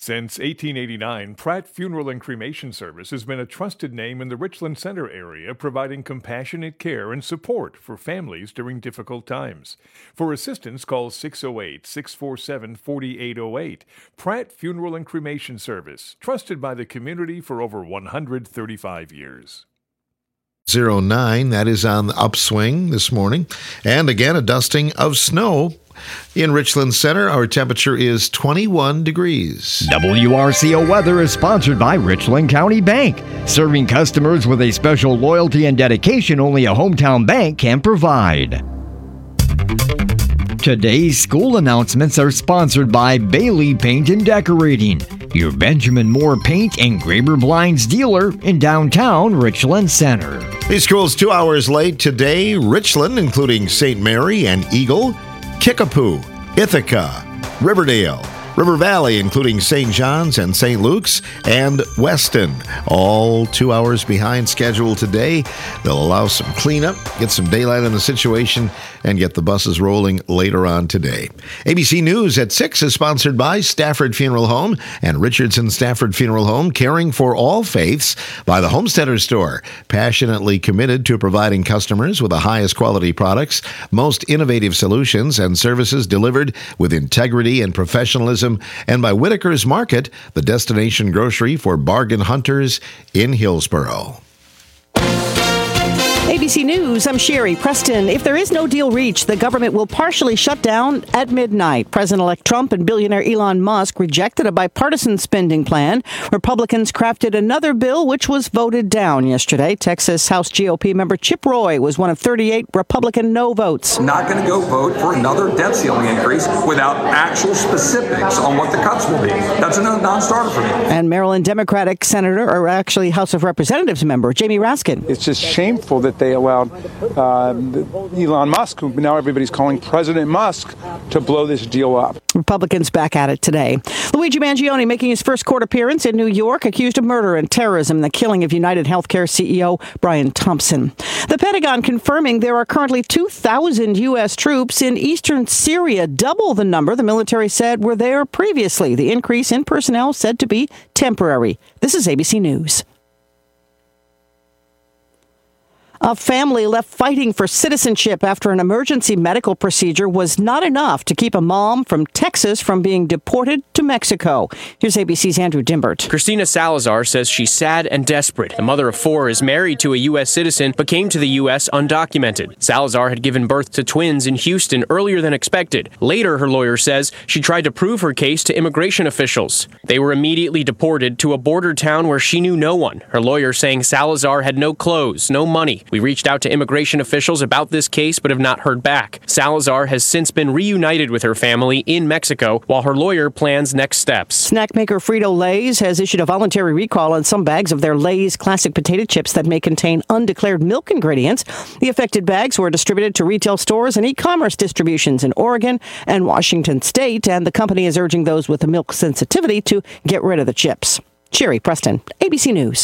Since 1889, Pratt Funeral and Cremation Service has been a trusted name in the Richland Center area, providing compassionate care and support for families during difficult times. For assistance, call 608-647-4808. Pratt Funeral and Cremation Service, trusted by the community for over 135 years. 09, that is on the upswing this morning. And again, a dusting of snow. In Richland Center, our temperature is 21 degrees. WRCO Weather is sponsored by Richland County Bank, serving customers with a special loyalty and dedication only a hometown bank can provide. Today's school announcements are sponsored by Bailey Paint and Decorating, your Benjamin Moore Paint and Graber Blinds dealer in downtown Richland Center. These schools 2 hours late today. Richland, including St. Mary and Eagle, Kickapoo, Ithaca, Riverdale, River Valley, including St. John's and St. Luke's, and Weston, all 2 hours behind schedule today. They'll allow some cleanup, get some daylight on the situation, and get the buses rolling later on today. ABC News at 6 is sponsored by Stafford Funeral Home and Richardson Stafford Funeral Home, caring for all faiths by the Homesteader Store, passionately committed to providing customers with the highest quality products, most innovative solutions, and services delivered with integrity and professionalism, and by Whitaker's Market, the destination grocery for bargain hunters in Hillsboro. ABC News, I'm Sherry Preston. If there is no deal reached, the government will partially shut down at midnight. President-elect Trump and billionaire Elon Musk rejected a bipartisan spending plan. Republicans crafted another bill, which was voted down yesterday. Texas House GOP member Chip Roy was one of 38 Republican no votes. Not going to go vote for another debt ceiling increase without actual specifics on what the cuts will be. That's a non-starter for me. And Maryland Democratic Senator, or actually House of Representatives member, Jamie Raskin. It's just shameful that they allowed Elon Musk, who now everybody's calling President Musk, to blow this deal up. Republicans back at it today. Luigi Mangione making his first court appearance in New York, accused of murder and terrorism, the killing of United Healthcare CEO Brian Thompson. The Pentagon confirming there are currently 2,000 U.S. troops in eastern Syria, double the number the military said were there previously. The increase in personnel said to be temporary. This is ABC News. A family left fighting for citizenship after an emergency medical procedure was not enough to keep a mom from Texas from being deported to Mexico. Here's ABC's Andrew Dimbert. Christina Salazar says she's sad and desperate. The mother of four is married to a U.S. citizen but came to the U.S. undocumented. Salazar had given birth to twins in Houston earlier than expected. Later, her lawyer says she tried to prove her case to immigration officials. They were immediately deported to a border town where she knew no one. Her lawyer saying Salazar had no clothes, no money. We reached out to immigration officials about this case but have not heard back. Salazar has since been reunited with her family in Mexico while her lawyer plans next steps. Snack maker Frito-Lay's has issued a voluntary recall on some bags of their Lay's classic potato chips that may contain undeclared milk ingredients. The affected bags were distributed to retail stores and e-commerce distributions in Oregon and Washington State, and the company is urging those with a milk sensitivity to get rid of the chips. Sherry Preston, ABC News.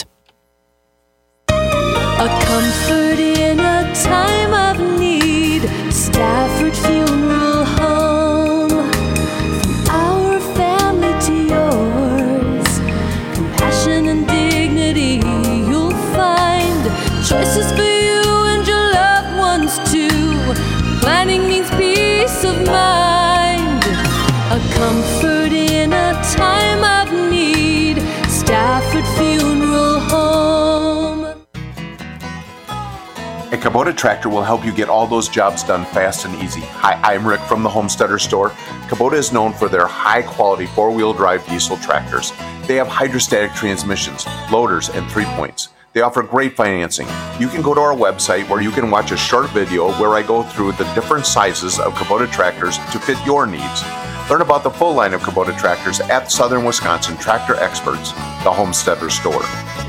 A comfort in a time of need. Stafford Funeral Home. From our family to yours. Compassion and dignity you'll find. Choices for you and your loved ones too. Planning means peace of mind. A comfort in a time of need. Stafford Funeral Home. A Kubota tractor will help you get all those jobs done fast and easy. Hi, I'm Rick from the Homesteader Store. Kubota is known for their high-quality four-wheel drive diesel tractors. They have hydrostatic transmissions, loaders, and 3-points. They offer great financing. You can go to our website where you can watch a short video where I go through the different sizes of Kubota tractors to fit your needs. Learn about the full line of Kubota tractors at Southern Wisconsin Tractor Experts, the Homesteader Store.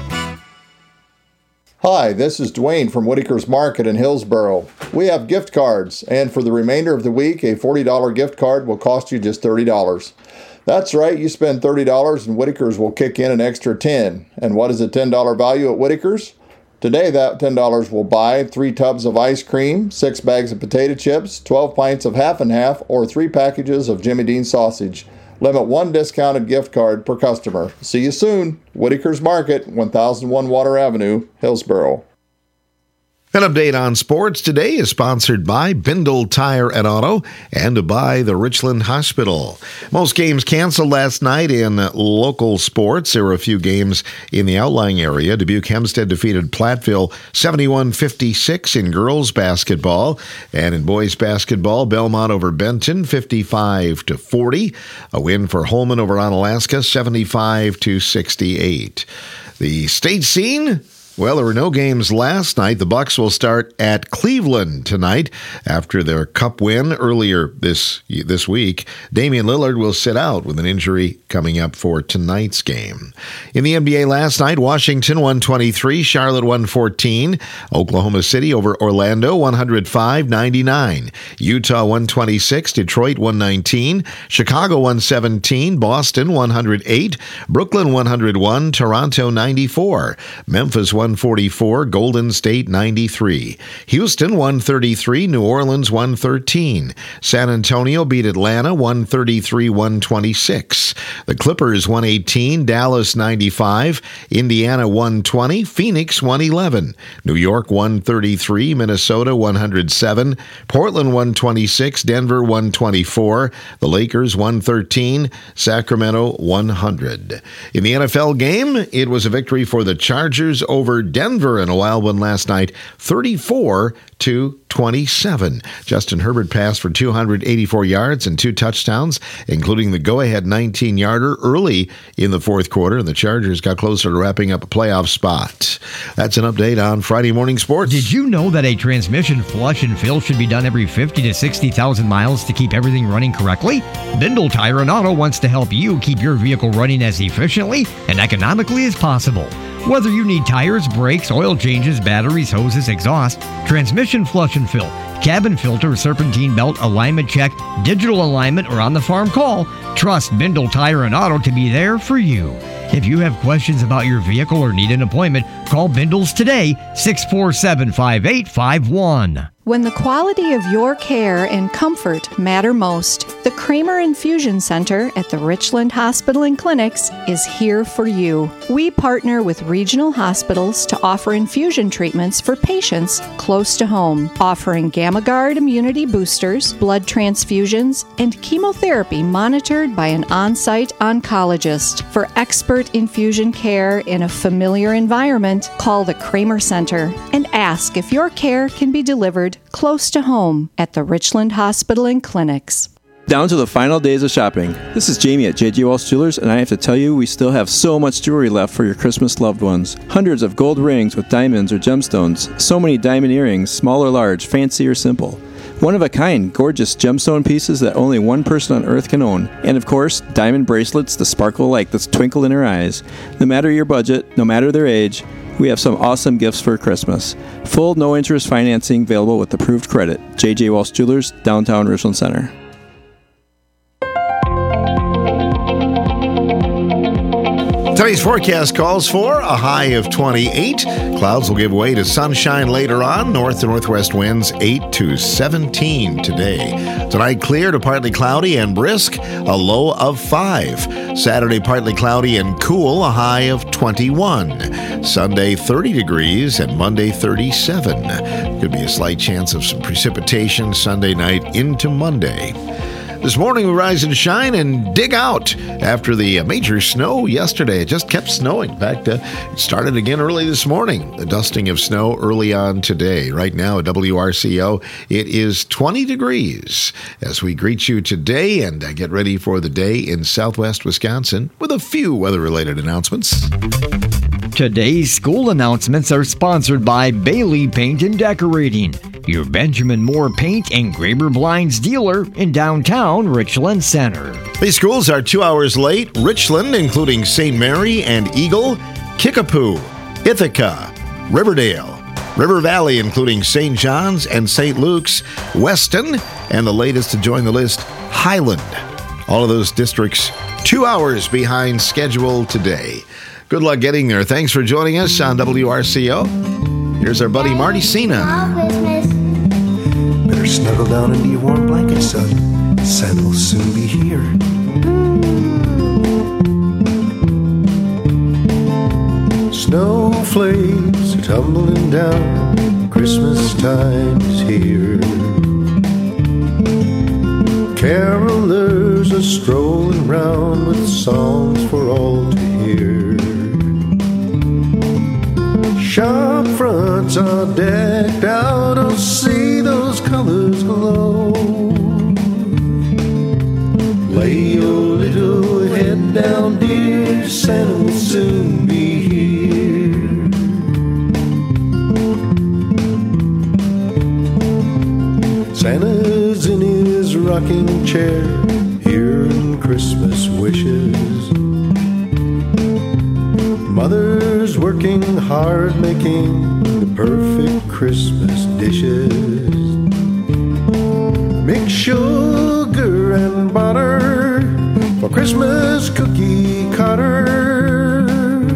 Hi, this is Dwayne from Whitaker's Market in Hillsboro. We have gift cards, and for the remainder of the week, a $40 gift card will cost you just $30. That's right, you spend $30 and Whitaker's will kick in an extra $10. And what is a $10 value at Whitaker's? Today, that $10 will buy 3 tubs of ice cream, 6 bags of potato chips, 12 pints of half and half, or 3 packages of Jimmy Dean sausage. Limit 1 discounted gift card per customer. See you soon. Whitaker's Market, 1001 Water Avenue, Hillsboro. An update on sports today is sponsored by Bindle Tire and Auto and by the Richland Hospital. Most games canceled last night in local sports. There were a few games in the outlying area. Dubuque Hempstead defeated Platteville 71-56 in girls basketball. And in boys basketball, Belmont over Benton 55-40. A win for Holman over Onalaska 75-68. The state scene. Well, there were no games last night. The Bucks will start at Cleveland tonight after their cup win earlier this week. Damian Lillard will sit out with an injury coming up for tonight's game. In the NBA last night, Washington 123, Charlotte 114, Oklahoma City over Orlando 105-99, Utah 126, Detroit 119, Chicago 117, Boston 108, Brooklyn 101, Toronto 94, Memphis 144, Golden State 93, Houston 133, New Orleans 113, San Antonio beat Atlanta 133-126, the Clippers 118, Dallas 95, Indiana 120, Phoenix 111, New York 133, Minnesota 107, Portland 126, Denver 124, the Lakers 113, Sacramento 100. In the NFL game, it was a victory for the Chargers over Denver in a wild one last night, 34-27. Justin Herbert passed for 284 yards and 2 touchdowns, including the go-ahead 19-yarder early in the fourth quarter, and the Chargers got closer to wrapping up a playoff spot. That's an update on Friday Morning Sports. Did you know that a transmission flush and fill should be done every 50 to 60,000 miles to keep everything running correctly? Bindle Tire and Auto wants to help you keep your vehicle running as efficiently and economically as possible. Whether you need tires, brakes, oil changes, batteries, hoses, exhaust, transmission flush and fill, cabin filter, serpentine belt, alignment check, digital alignment, or on-the-farm call, trust Bindle Tire and Auto to be there for you. If you have questions about your vehicle or need an appointment, call Bindles today, 647-5851. When the quality of your care and comfort matter most, the Kramer Infusion Center at the Richland Hospital and Clinics is here for you. We partner with regional hospitals to offer infusion treatments for patients close to home, offering GammaGuard immunity boosters, blood transfusions, and chemotherapy monitored by an on-site oncologist. For expert infusion care in a familiar environment, call the Kramer Center and ask if your care can be delivered close to home at the Richland Hospital and Clinics. Down to the final days of shopping. This is Jamie at J.J. Walsh Jewelers, and I have to tell you, we still have so much jewelry left for your Christmas loved ones. Hundreds of gold rings with diamonds or gemstones, so many diamond earrings, small or large, fancy or simple. One-of-a-kind, gorgeous gemstone pieces that only one person on earth can own. And of course, diamond bracelets that sparkle like the twinkle in her eyes. No matter your budget, no matter their age, we have some awesome gifts for Christmas. Full no-interest financing available with approved credit. J.J. Walsh Jewelers, downtown Richland Center. Today's forecast calls for a high of 28. Clouds will give way to sunshine later on. North to northwest winds 8 to 17 today. Tonight clear to partly cloudy and brisk, a low of 5. Saturday partly cloudy and cool, a high of 21. Sunday 30 degrees and Monday 37. Could be a slight chance of some precipitation Sunday night into Monday. This morning we rise and shine and dig out after the major snow yesterday. It just kept snowing. In fact, it started again early this morning. The dusting of snow early on today. Right now at WRCO, it is 20 degrees as we greet you today and get ready for the day in southwest Wisconsin with a few weather-related announcements. Today's school announcements are sponsored by Bailey Paint and Decorating, your Benjamin Moore Paint and Graber Blinds dealer in downtown Richland Center. These schools are 2 hours late. Richland, including St. Mary and Eagle, Kickapoo, Ithaca, Riverdale, River Valley, including St. John's and St. Luke's, Weston, and the latest to join the list, Highland. All of those districts 2 hours behind schedule today. Good luck getting there. Thanks for joining us on WRCO. Here's our buddy Marty Cena. Better snuggle down into your warm blanket, son. Santa will soon be here. snowflakes are tumbling down, Christmas time is here. Carolers are strolling round with songs for all to hear. Shop fronts are decked out, I'll see those colors glow. Lay your little head down, dear, Santa will soon be here. Santa's in his rocking chair, hearing Christmas wishes. Mother's working hard, making the perfect Christmas dishes. Mix sugar and butter for Christmas cookie cutters.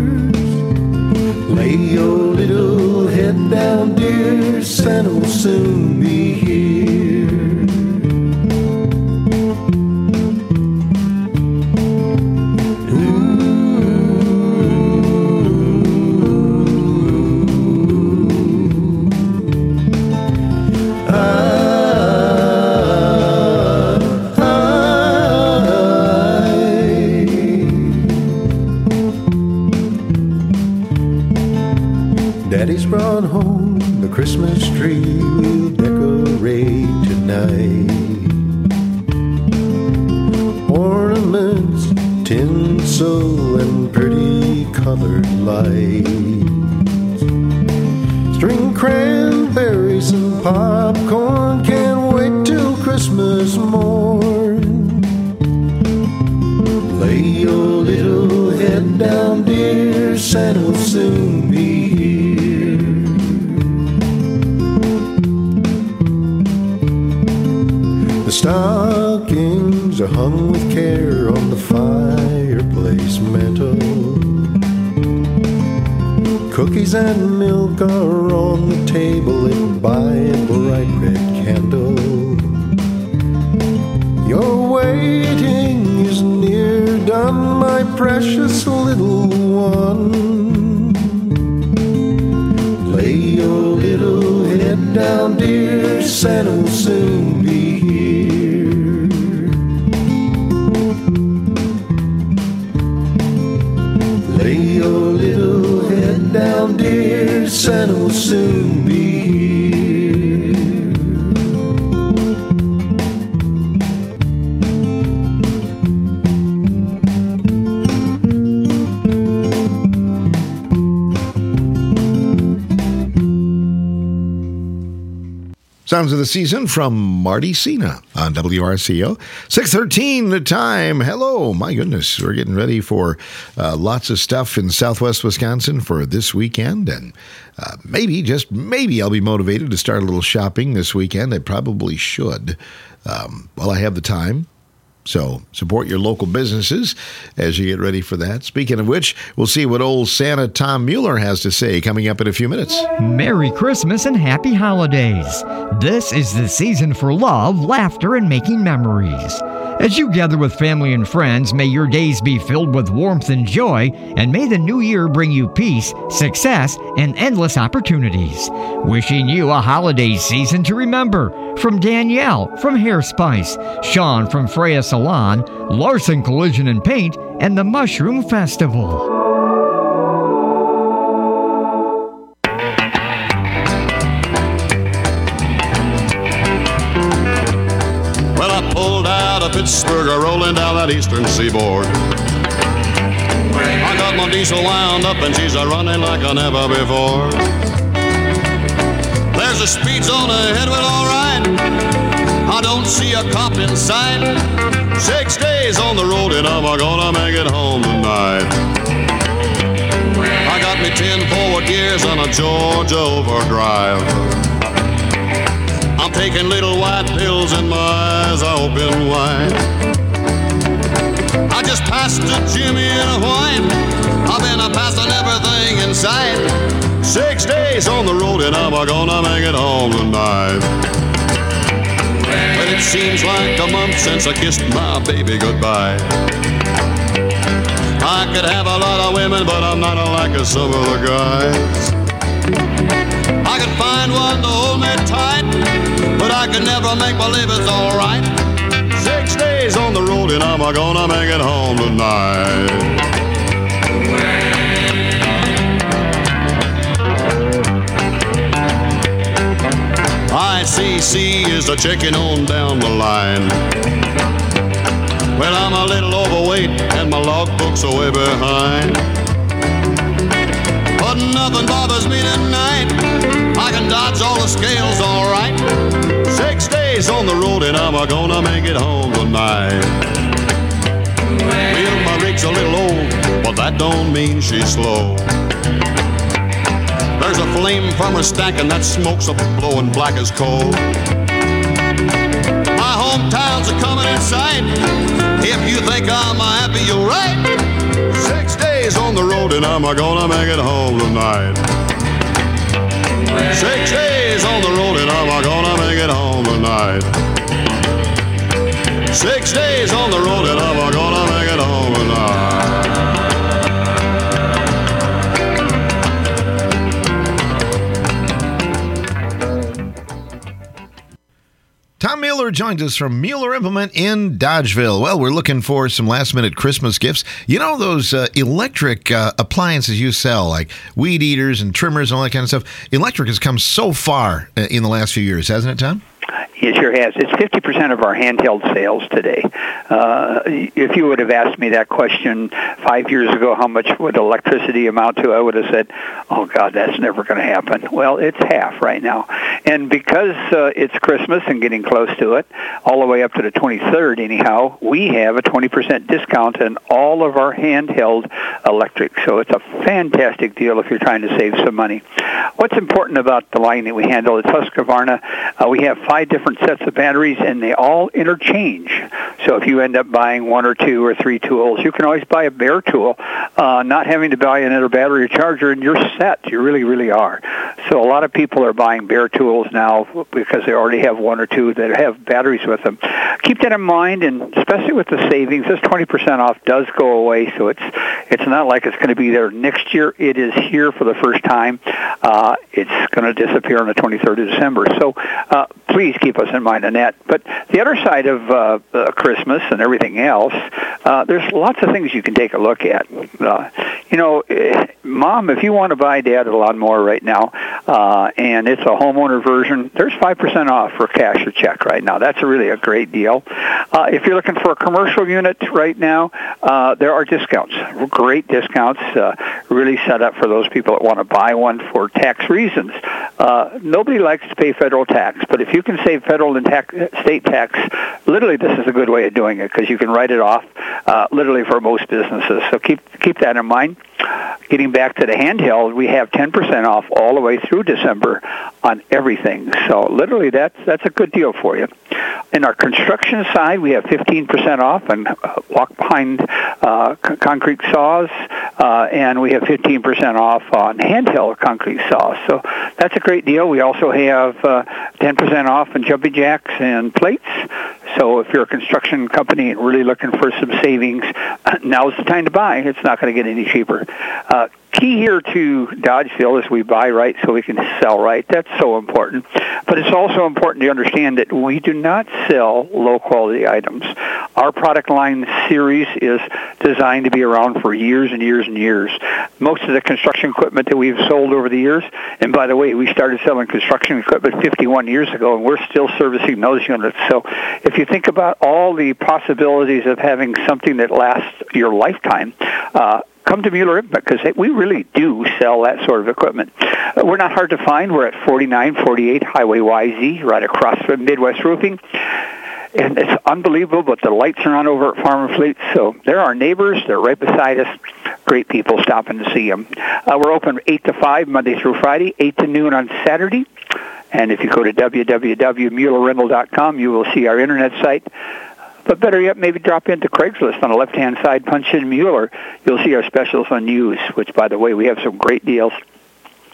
Lay your little head down, dear, Santa will soon be here. Daddy's brought home the Christmas tree, we'll decorate tonight. Ornaments, tinsel, and pretty colored lights. String cranberries and popcorn, can't wait till Christmas morn. Lay your little head down, dear, Santa will soon be here. The stockings are hung with care on the fireplace mantel. Cookies and milk are on the table, lit by a bright red candle. Your waiting is near done, my precious little one. Lay your little head down, dear, Santa will soon be here. Lay your little head down, dear, Santa will soon be here. Sounds of the season from Marty Cena on WRCO. 6:13 the time. Hello. My goodness. We're getting ready for lots of stuff in Southwest Wisconsin for this weekend. And maybe, just maybe, I'll be motivated to start a little shopping this weekend. I probably should. Well, I have the time. So support your local businesses as you get ready for that. Speaking of which, we'll see what old Santa Tom Mueller has to say coming up in a few minutes. Merry Christmas and Happy Holidays. This is the season for love, laughter, and making memories. As you gather with family and friends, may your days be filled with warmth and joy, and may the new year bring you peace, success, and endless opportunities. Wishing you a holiday season to remember. From Danielle from Hair Spice, Sean from Freya Salon, Larson Collision and Paint, and the Mushroom Festival. Pittsburgh are rolling down that eastern seaboard. I got my diesel wound up and she's a-running like I never before. There's a speed zone ahead, well, all right. I don't see a cop in sight. 6 days on the road and I'm gonna make it home tonight. I got me 10 forward gears on a Georgia overdrive. I'm taking little white pills and my eyes are open wide. I just passed a Jimmy in a white. I've been passing everything in sight. 6 days on the road and I'm gonna make it home tonight. But it seems like a month since I kissed my baby goodbye. I could have a lot of women, but I'm not like some of the guys. I could find one to hold me tight, but I could never make believe it's all right. 6 days on the road and I'm gonna make it home tonight. ICC is a checking on down the line. Well, I'm a little overweight and my logbooks are way behind. But nothing bothers me tonight. I can dodge all the scales all right. 6 days on the road and I'm gonna make it home tonight. Well, my rig's a little old, but that don't mean she's slow. There's a flame from her stack and that smoke's a blowing black as coal. My hometown's a coming in sight. If you think I'm happy, you're right. 6 days on the road and I'm gonna make it home tonight. 6 days on the road and I'm gonna make it home tonight. 6 days on the road and I'm gonna make it home tonight. Tom Mueller joins us from Mueller Implement in Dodgeville. Well, we're looking for some last-minute Christmas gifts. You know those electric appliances you sell, like weed eaters and trimmers and all that kind of stuff? Electric has come so far in the last few years, hasn't it, Tom? It sure has. It's 50% of our handheld sales today. If you would have asked me that question 5 years ago, how much would electricity amount to, I would have said, oh, God, that's never going to happen. Well, it's half right now. And because it's Christmas and getting close to it, all the way up to the 23rd anyhow, we have a 20% discount on all of our handheld electric. So it's a fantastic deal if you're trying to save some money. What's important about the line that we handle at Husqvarna, we have 5 different sets of batteries, and they all interchange. So if you end up buying 1 or 2 or 3 tools, you can always buy a bare tool, not having to buy another battery or charger, and you're set. You really, really are. So a lot of people are buying bare tools now because they already have 1 or 2 that have batteries with them. Keep that in mind, and especially with the savings, this 20% off does go away, so it's not like it's going to be there next year. It is here for the first time. It's going to disappear on the 23rd of December. So please keep us in mind on that. But the other side of Christmas and everything else, there's lots of things you can take a look at. Mom, if you want to buy Dad a lawnmower right now, and it's a homeowner version, there's 5% off for cash or check right now. That's really a great deal. If you're looking for a commercial unit right now, there are discounts, great discounts, really set up for those people that want to buy one for tax reasons. Nobody likes to pay federal tax, but if you can save federal and state tax, literally this is a good way of doing it because you can write it off literally for most businesses. So keep that in mind. Getting back to the handheld, we have 10% off all the way through December on everything. So literally that's a good deal for you. In our construction side, we have 15% off and walk-behind concrete saws, and we have 15% off on handheld concrete saws. So that's a great deal. We also have 10% off on jumping jacks and plates. So if you're a construction company and really looking for some savings, now's the time to buy. It's not going to get any cheaper. Key here to Dodgeville is we buy right so we can sell right. That's so important. But it's also important to understand that we do not sell low-quality items. Our product line series is designed to be around for years and years and years. Most of the construction equipment that we've sold over the years, and by the way, we started selling construction equipment 51 years ago, and we're still servicing those units. So if you think about all the possibilities of having something that lasts your lifetime, come to Mueller because we really do sell that sort of equipment. We're not hard to find. We're at 4948 Highway YZ, right across from Midwest Roofing. And it's unbelievable, but the lights are on over at Farm and Fleet. So they're our neighbors. They're right beside us. Great people stopping to see them. We're open 8 to 5 Monday through Friday, 8 to noon on Saturday. And if you go to www.muellerrental.com, you will see our internet site. But better yet, maybe drop into Craigslist on the left-hand side, punch in Mueller. You'll see our specials on used, which, by the way, we have some great deals.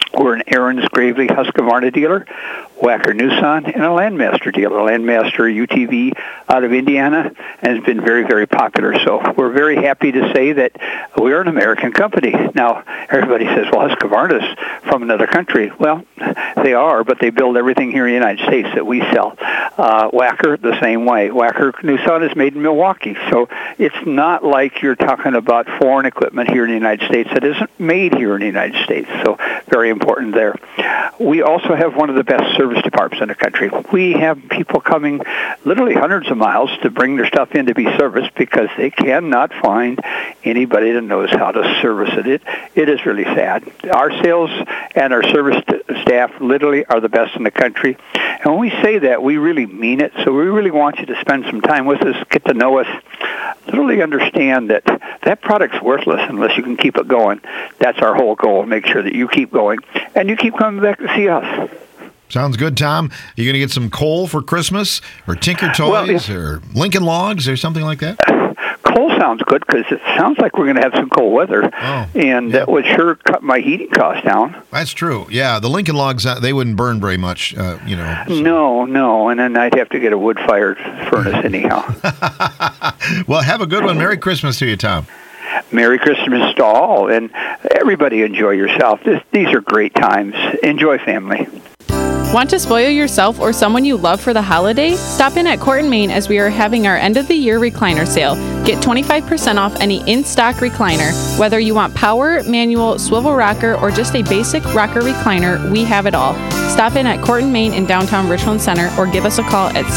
We're an Aaron's Gravely Husqvarna dealer, Wacker Nissan, and a Landmaster dealer. Landmaster UTV out of Indiana, and has been very, very popular. So we're very happy to say that we're an American company. Now, everybody says, well, Husqvarna's from another country. Well, they are, but they build everything here in the United States that we sell. Wacker, the same way. Wacker Nissan is made in Milwaukee. So it's not like you're talking about foreign equipment here in the United States that isn't made here in the United States. So very important there. We also have one of the best service departments in the country. We have people coming literally hundreds of miles to bring their stuff in to be serviced because they cannot find anybody that knows how to service it. It is really sad. Our sales and our service staff literally are the best in the country. And when we say that, we really mean it. So we really want you to spend some time with us, get to know us, literally understand that that product's worthless unless you can keep it going. That's our whole goal, make sure that you keep going and you keep coming back to see us. Sounds good, Tom. You going to get some coal for Christmas or Tinker Toys or Lincoln Logs or something like that? Coal sounds good because it sounds like we're going to have some cold weather, that would sure cut my heating costs down. That's true. Yeah, the Lincoln Logs, they wouldn't burn very much, So. No, and then I'd have to get a wood-fired furnace anyhow. Well, have a good one. Merry Christmas to you, Tom. Merry Christmas to all, and everybody enjoy yourself. These are great times. Enjoy family. Want to spoil yourself or someone you love for the holiday? Stop in at Court & Main as we are having our end-of-the-year recliner sale. Get 25% off any in-stock recliner. Whether you want power, manual, swivel rocker, or just a basic rocker recliner, we have it all. Stop in at Court & Main in downtown Richland Center or give us a call at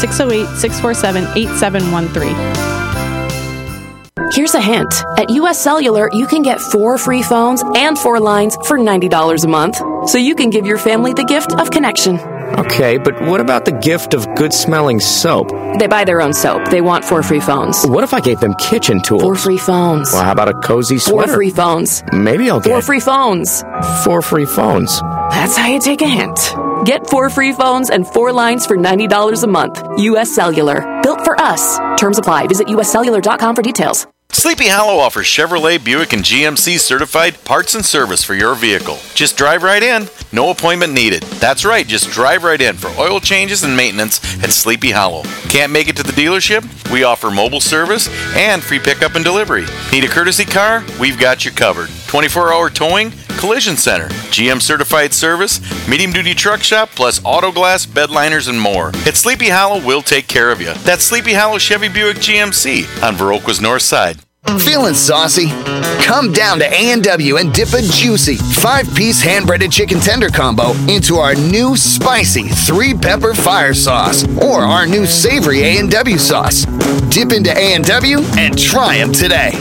608-647-8713. Here's a hint. At US Cellular, you can get 4 free phones and 4 lines for $90 a month. So you can give your family the gift of connection. Okay, but what about the gift of good-smelling soap? They buy their own soap. They want 4 free phones. What if I gave them kitchen tools? 4 free phones. Well, how about a cozy sweater? 4 free phones. Maybe I'll get 4 free phones. 4 free phones. That's how you take a hint. Get 4 free phones and 4 lines for $90 a month. US Cellular. Built for us. Terms apply. Visit uscellular.com for details. Sleepy Hollow offers Chevrolet, Buick, and GMC certified parts and service for your vehicle. Just drive right in. No appointment needed. That's right, just drive right in for oil changes and maintenance at Sleepy Hollow. Can't make it to the dealership? We offer mobile service and free pickup and delivery. Need a courtesy car? We've got you covered. 24-hour towing, collision center, GM certified service, medium-duty truck shop, plus auto glass, bed liners, and more. At Sleepy Hollow, we'll take care of you. That's Sleepy Hollow Chevy Buick GMC on Viroqua's north side. Feeling saucy? Come down to A&W and dip a juicy 5-piece hand-breaded chicken tender combo into our new spicy 3-pepper fire sauce or our new savory A&W sauce. Dip into A&W and try them today.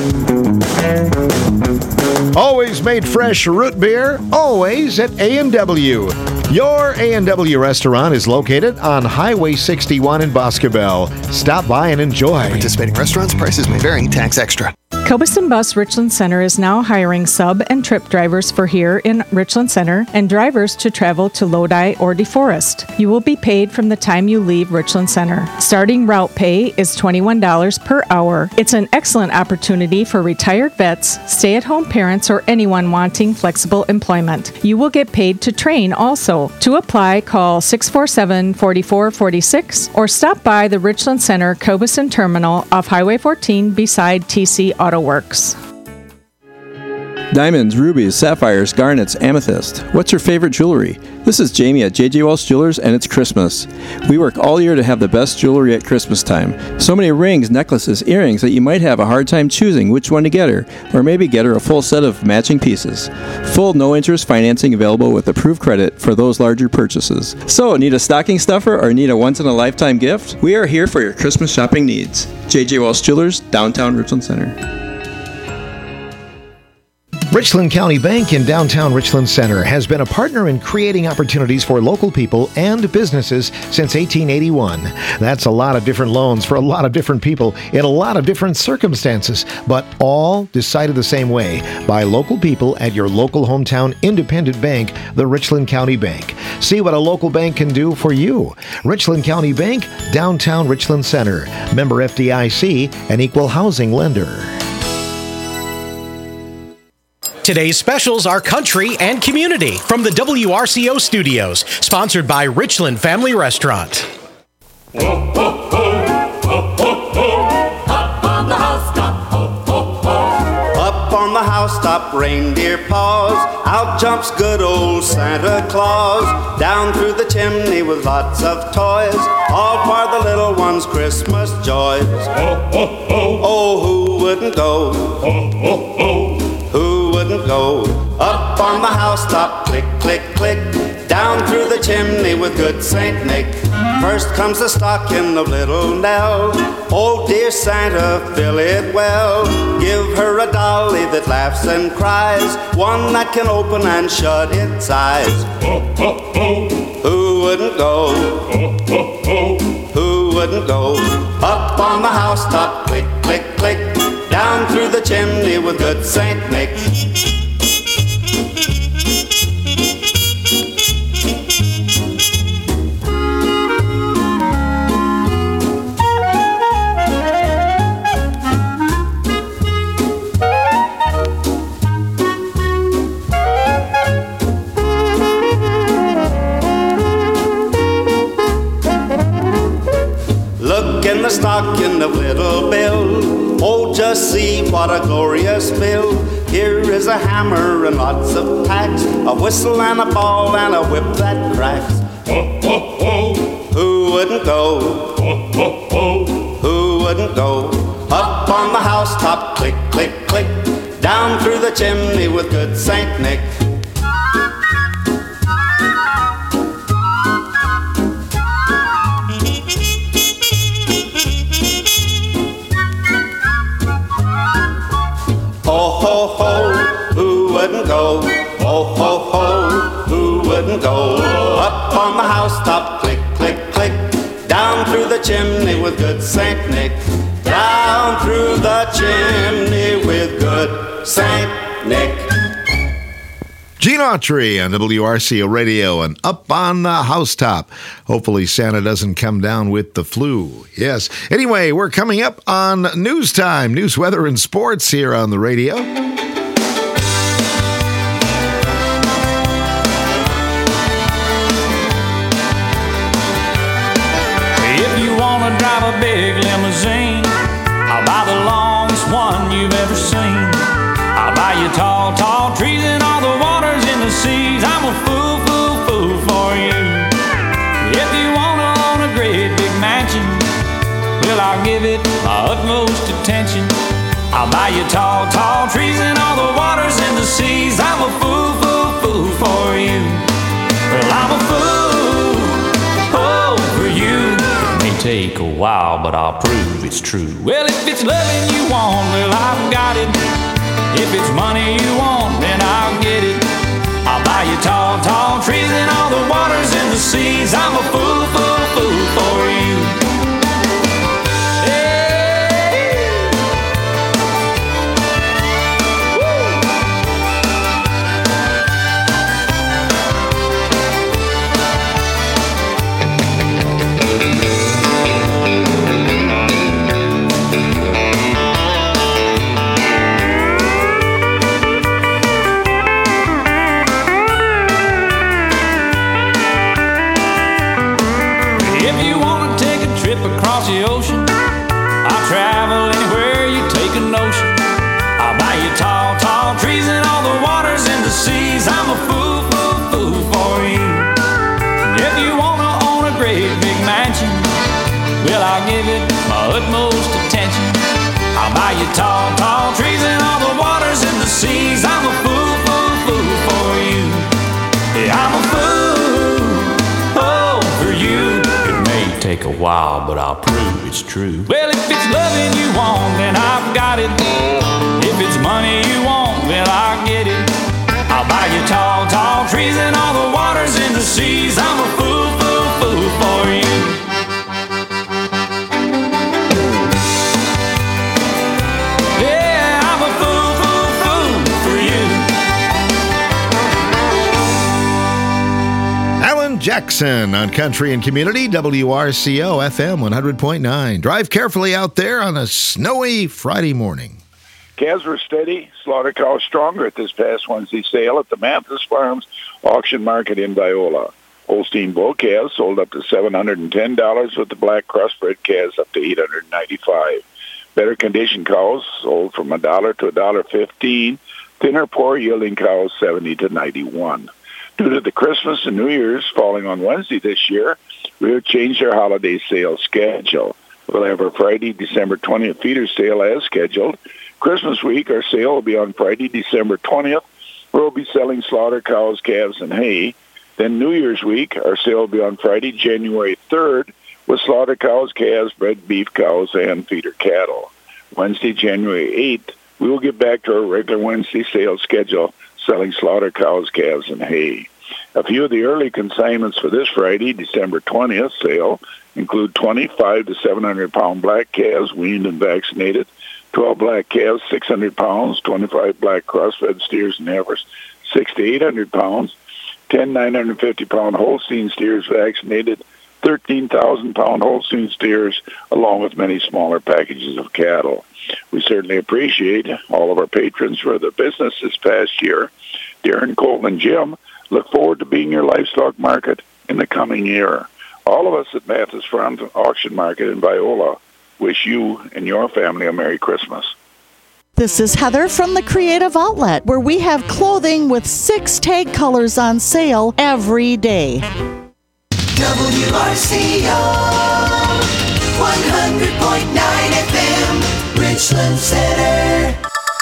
Always made fresh root beer, always at A&W. Your A&W restaurant is located on Highway 61 in Boscobel. Stop by and enjoy. Participating restaurants, prices may vary, tax extra. Cobus & Bus Richland Center is now hiring sub and trip drivers for here in Richland Center and drivers to travel to Lodi or DeForest. You will be paid from the time you leave Richland Center. Starting route pay is $21 per hour. It's an excellent opportunity for retired vets, stay-at-home parents, or anyone wanting flexible employment. You will get paid to train also. To apply, call 647-4446 or stop by the Richland Center Cobus Terminal off Highway 14 beside TC Auto Works. Diamonds, rubies, sapphires, garnets, amethyst. What's your favorite jewelry? This is Jamie at J.J. Walsh Jewelers, and it's Christmas. We work all year to have the best jewelry at Christmas time. So many rings, necklaces, earrings that you might have a hard time choosing which one to get her, or maybe get her a full set of matching pieces. Full no-interest financing available with approved credit for those larger purchases. So, need a stocking stuffer or need a once-in-a-lifetime gift? We are here for your Christmas shopping needs. J.J. Walsh Jewelers, downtown Richland Center. Richland County Bank in downtown Richland Center has been a partner in creating opportunities for local people and businesses since 1881. That's a lot of different loans for a lot of different people in a lot of different circumstances, but all decided the same way by local people at your local hometown independent bank, the Richland County Bank. See what a local bank can do for you. Richland County Bank, downtown Richland Center. Member FDIC, an equal housing lender. Today's specials are country and community from the WRCO studios, sponsored by Richland Family Restaurant. Up on the housetop, up on the housetop, reindeer paws. Out jumps good old Santa Claus. Down through the chimney with lots of toys, all for the little ones' Christmas joys. Oh, who wouldn't go? Who wouldn't go? Up on the housetop, click, click, click. Down through the chimney with good Saint Nick. First comes the stocking of little Nell. Oh dear Santa, fill it well. Give her a dolly that laughs and cries, one that can open and shut its eyes. Who wouldn't go? Who wouldn't go? Up on the housetop, click, click, click. Down through the chimney with good Saint Nick. Look in the stocking of little Bill. Oh, just see what a glorious bill. Here is a hammer and lots of tacks, a whistle and a ball and a whip that cracks. Who wouldn't go? Who wouldn't go? Up on the housetop, click, click, click. Down through the chimney with good Saint Nick. Oh, ho, ho, who wouldn't go? Oh, ho, ho, who wouldn't go? Up on the housetop, click, click, click. Down through the chimney with good Saint Nick. Down through the chimney with good Saint Nick. Gene Autry on WRCO Radio and Up on the Housetop. Hopefully Santa doesn't come down with the flu. Yes. Anyway, we're coming up on News Time, news, weather, and sports here on the radio. If you want to drive a big limousine, I'll buy the longest one you've ever seen. I'll buy you tall, tall trees and all the waters in the seas. I'm a fool, fool, fool for you. If you want to own a great big mansion, well, I'll give it my utmost attention. I'll buy you tall, tall trees and all the waters in the seas. I'm a fool, fool, fool for you. Well, I'm a fool, oh, for you. It may take a while, but I'll prove it's true. Well, if it's loving you want, well, I've got it. If it's money you want, then I'll get it. I'll buy you tall, tall trees and all the waters in the seas. I'm a fool, fool, fool for you. Across the ocean, I'll travel anywhere you take a notion. I'll buy you tall, tall trees and all the waters in the seas. I'm a fool, fool, fool for you. And if you want to own a great big mansion, well, I'll give it my utmost attention. I'll buy you tall, tall trees and all the waters in the seas. I'm a fool, fool, fool for you. Yeah, I'm a fool, oh, for you. Take a while, but I'll prove it's true. Well, if it's loving you want, then I've got it. If it's money you want, well, I'll get it. I'll buy you tall, tall trees and all the waters in the seas. I'm a fool, fool, fool for you. Yeah, I'm a fool, fool, fool for you. Alan Jackson on Country and Community, WRCO FM 100.9. Drive carefully out there on a snowy Friday morning. Calves were steady, slaughter cows stronger at this past Wednesday sale at the Mathis Farms Auction Market in Viola. Holstein bull calves sold up to $710, with the black crossbred calves up to $895. Better condition cows sold from $1 to $1.15. Thinner, poor yielding cows $70 to $91. Due to the Christmas and New Year's falling on Wednesday this year, we have changed our holiday sales schedule. We'll have our Friday, December 20th feeder sale as scheduled. Christmas week, our sale will be on Friday, December 20th, where we'll be selling slaughter cows, calves, and hay. Then New Year's week, our sale will be on Friday, January 3rd, with slaughter cows, calves, bred beef cows, and feeder cattle. Wednesday, January 8th, we will get back to our regular Wednesday sales schedule, selling slaughter cows, calves, and hay. A few of the early consignments for this Friday, December 20th sale include 25 to 700-pound black calves weaned and vaccinated, 12 black calves, 600 pounds, 25 black crossfed steers and heifers, 6 to 800 pounds, 10 950-pound Holstein steers vaccinated, 13,000-pound Holstein steers, along with many smaller packages of cattle. We certainly appreciate all of our patrons for the business this past year. Darren, Colton, and Jim look forward to being your livestock market in the coming year. All of us at Mathis Farms Auction Market in Viola wish you and your family a Merry Christmas. This is Heather from the Creative Outlet, where we have clothing with 6 tag colors on sale every day. WRCO 100.9 FM, Richland Center.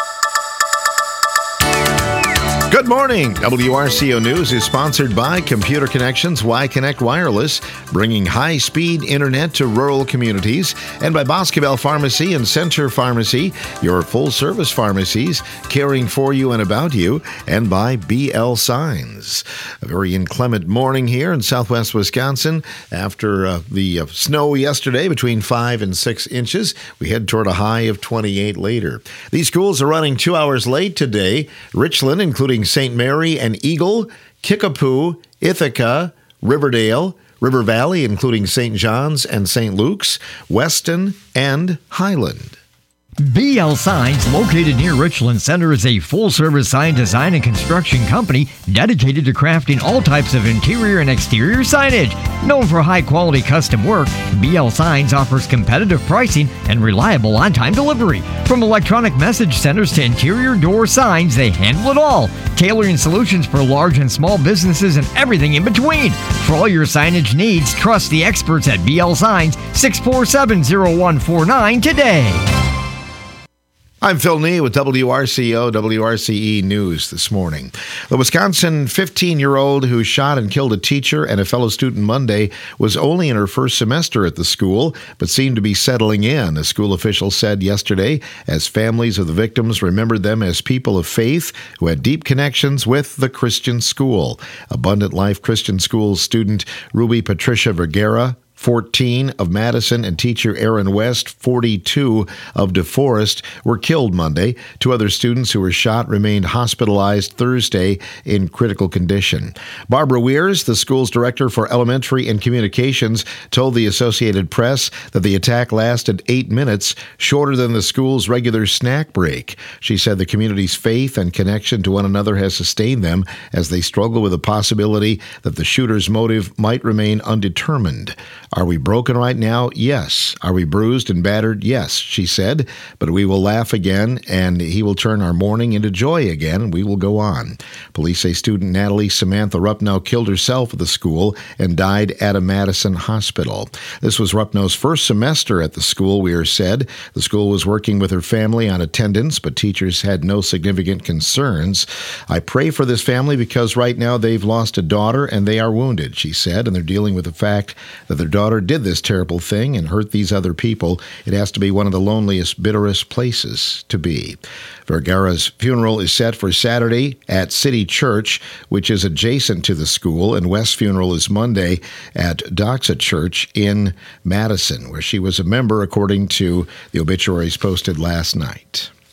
Good morning. WRCO News is sponsored by Computer Connections Y-Connect Wireless, bringing high-speed internet to rural communities, and by Boscobel Pharmacy and Center Pharmacy, your full-service pharmacies caring for you and about you, and by BL Signs. A very inclement morning here in southwest Wisconsin. After the snow yesterday, between 5 and 6 inches, we head toward a high of 28 later. These schools are running 2 hours late today. Richland, including St. Mary and Eagle, Kickapoo, Ithaca, Riverdale, River Valley, including St. John's and St. Luke's, Weston, and Highland. BL Signs, located near Richland Center, is a full-service sign design and construction company dedicated to crafting all types of interior and exterior signage. Known for high-quality custom work, BL Signs offers competitive pricing and reliable on-time delivery. From electronic message centers to interior door signs, they handle it all, tailoring solutions for large and small businesses and everything in between. For all your signage needs, trust the experts at BL Signs, 647-0149 today. I'm Phil Nee with WRCO, WRCE News this morning. The Wisconsin 15-year-old who shot and killed a teacher and a fellow student Monday was only in her first semester at the school, but seemed to be settling in, a school official said yesterday, as families of the victims remembered them as people of faith who had deep connections with the Christian school. Abundant Life Christian School student Ruby Patricia Vergara, 14, of Madison, and teacher Aaron West, 42, of DeForest, were killed Monday. 2 other students who were shot remained hospitalized Thursday in critical condition. Barbara Weirs, the school's director for elementary and communications, told the Associated Press that the attack lasted 8 minutes, shorter than the school's regular snack break. She said the community's faith and connection to one another has sustained them as they struggle with the possibility that the shooter's motive might remain undetermined. Are we broken right now? Yes. Are we bruised and battered? Yes, she said. But we will laugh again, and he will turn our mourning into joy again, and we will go on. Police say student Natalie Samantha Rupnow killed herself at the school and died at a Madison hospital. This was Rupnow's first semester at the school, Weir said. The school was working with her family on attendance, but teachers had no significant concerns. I pray for this family because right now they've lost a daughter and they are wounded, she said, and they're dealing with the fact that their daughter did this terrible thing and hurt these other people. It has to be one of the loneliest, bitterest places to be. Vergara's funeral is set for Saturday at City Church, which is adjacent to the school, and West's funeral is Monday at Doxa Church in Madison, where she was a member, according to the obituaries posted last night.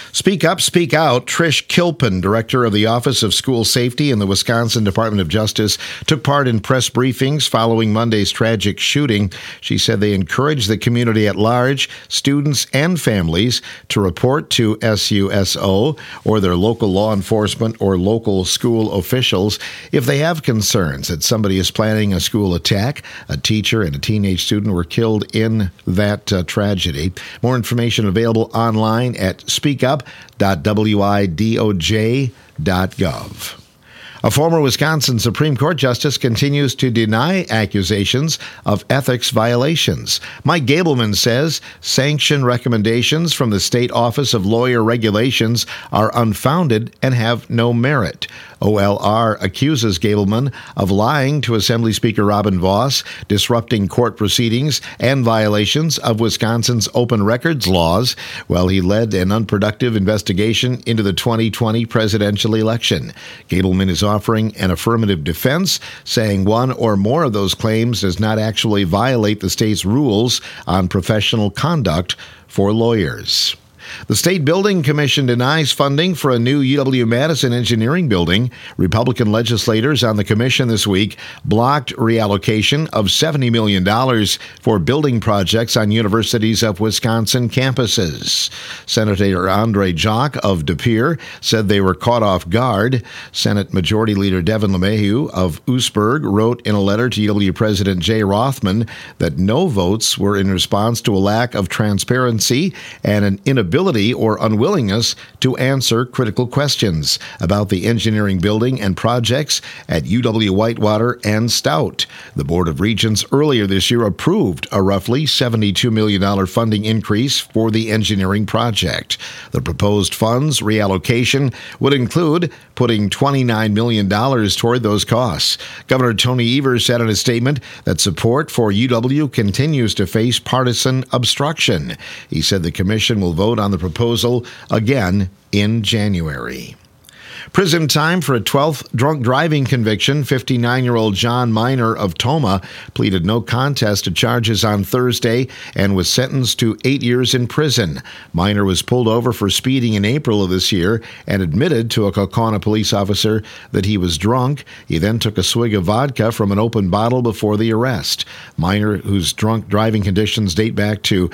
Speak Up, Speak Out. Trish Kilpin, director of the Office of School Safety in the Wisconsin Department of Justice, took part in press briefings following Monday's tragic shooting. She said they encourage the community at large, students and families, to report to SUSO or their local law enforcement or local school officials if they have concerns that somebody is planning a school attack. A teacher and a teenage student were killed in that tragedy. More information available online at speakup.widoj.gov. A former Wisconsin Supreme Court justice continues to deny accusations of ethics violations. Mike Gableman says sanction recommendations from the State Office of Lawyer Regulations are unfounded and have no merit. OLR accuses Gableman of lying to Assembly Speaker Robin Voss, disrupting court proceedings, and violations of Wisconsin's open records laws while he led an unproductive investigation into the 2020 presidential election. Gableman is offering an affirmative defense, saying one or more of those claims does not actually violate the state's rules on professional conduct for lawyers. The State Building Commission denies funding for a new UW-Madison engineering building. Republican legislators on the commission this week blocked reallocation of $70 million for building projects on universities of Wisconsin campuses. Senator Andre Jacques of De Pere said they were caught off guard. Senate Majority Leader Devin LeMahieu of Oostburg wrote in a letter to UW President Jay Rothman that no votes were in response to a lack of transparency and an inability or unwillingness to answer critical questions about the engineering building and projects at UW-Whitewater and Stout. The Board of Regents earlier this year approved a roughly $72 million funding increase for the engineering project. The proposed funds reallocation would include putting $29 million toward those costs. Governor Tony Evers said in a statement that support for UW continues to face partisan obstruction. He said the commission will vote on the proposal again in January. Prison time for a 12th drunk driving conviction. 59-year-old John Miner of Tomah pleaded no contest to charges on Thursday and was sentenced to 8 years in prison. Miner was pulled over for speeding in April of this year and admitted to a Kaukauna police officer that he was drunk. He then took a swig of vodka from an open bottle before the arrest. Miner, whose drunk driving conditions date back to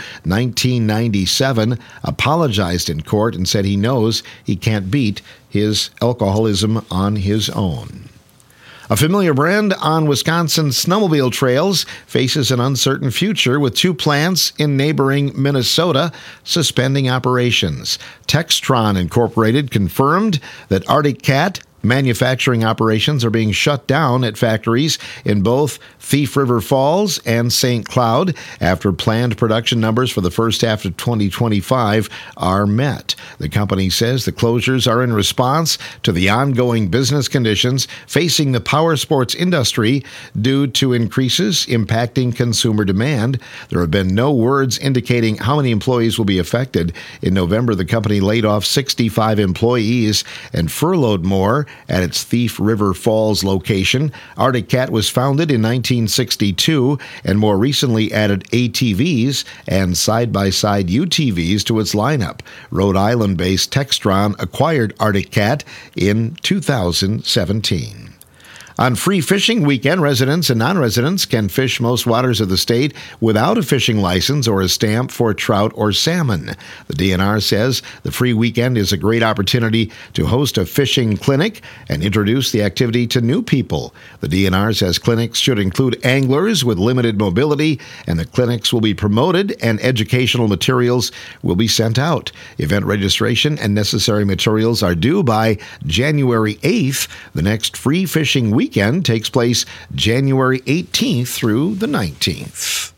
1997, apologized in court and said he knows he can't beat his alcoholism on his own. A familiar brand on Wisconsin snowmobile trails faces an uncertain future with two plants in neighboring Minnesota suspending operations. Textron Incorporated confirmed that Arctic Cat manufacturing operations are being shut down at factories in both Thief River Falls and St. Cloud after planned production numbers for the first half of 2025 are met. The company says the closures are in response to the ongoing business conditions facing the power sports industry due to increases impacting consumer demand. There have been no words indicating how many employees will be affected. In November, the company laid off 65 employees and furloughed more at its Thief River Falls location. Arctic Cat was founded in 1962 and more recently added ATVs and side-by-side UTVs to its lineup. Rhode Island-based Textron acquired Arctic Cat in 2017. On Free Fishing Weekend, residents and non-residents can fish most waters of the state without a fishing license or a stamp for trout or salmon. The DNR says the free weekend is a great opportunity to host a fishing clinic and introduce the activity to new people. The DNR says clinics should include anglers with limited mobility, and the clinics will be promoted and educational materials will be sent out. Event registration and necessary materials are due by January 8th. The next Free Fishing Weekend takes place January 18th through the 19th.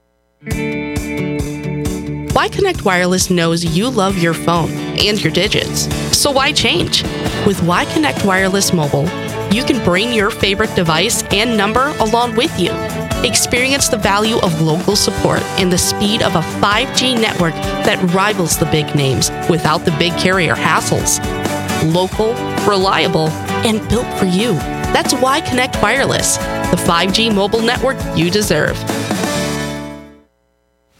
Y-Connect Wireless knows you love your phone and your digits, so why change? With Y-Connect Wireless Mobile, you can bring your favorite device and number along with you. Experience the value of local support and the speed of a 5G network that rivals the big names without the big carrier hassles. Local, reliable, and built for you. That's Y-Connect Wireless, the 5G mobile network you deserve.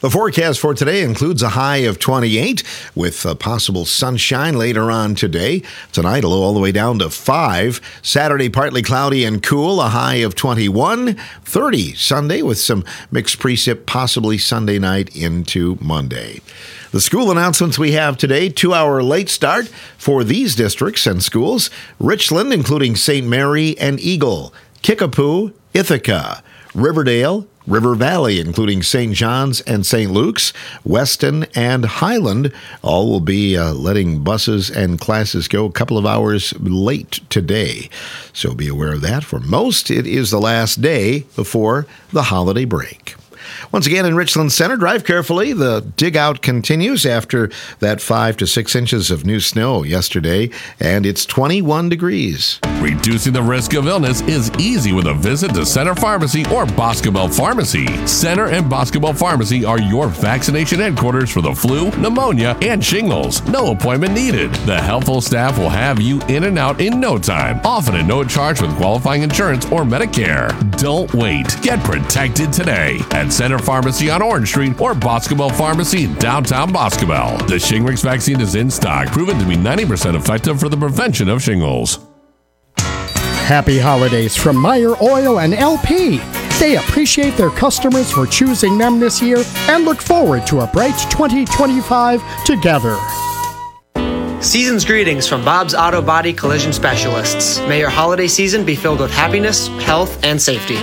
The forecast for today includes a high of 28 with possible sunshine later on today. Tonight, a low all the way down to 5. Saturday, partly cloudy and cool, a high of 21. 30 Sunday with some mixed precip, possibly Sunday night into Monday. The school announcements we have today, 2-hour late start for these districts and schools. Richland, including St. Mary and Eagle. Kickapoo, Ithaca. Riverdale, River Valley, including St. John's and St. Luke's, Weston, and Highland, all will be letting buses and classes go a couple of hours late today. So be aware of that. For most, it is the last day before the holiday break. Once again, in Richland Center, drive carefully. The dig out continues after that 5 to 6 inches of new snow yesterday, and it's 21 degrees. Reducing the risk of illness is easy with a visit to Center Pharmacy or Boscobel Pharmacy. Center and Boscobel Pharmacy are your vaccination headquarters for the flu, pneumonia, and shingles. No appointment needed. The helpful staff will have you in and out in no time, often at no charge with qualifying insurance or Medicare. Don't wait. Get protected today at Center Pharmacy on Orange Street or Boscobel Pharmacy in downtown Boscobel. The Shingrix vaccine is in stock, proven to be 90% effective for the prevention of shingles. Happy holidays from Meyer Oil and LP. They appreciate their customers for choosing them this year and look forward to a bright 2025 together. Season's greetings from Bob's Auto Body Collision Specialists. May your holiday season be filled with happiness, health, and safety.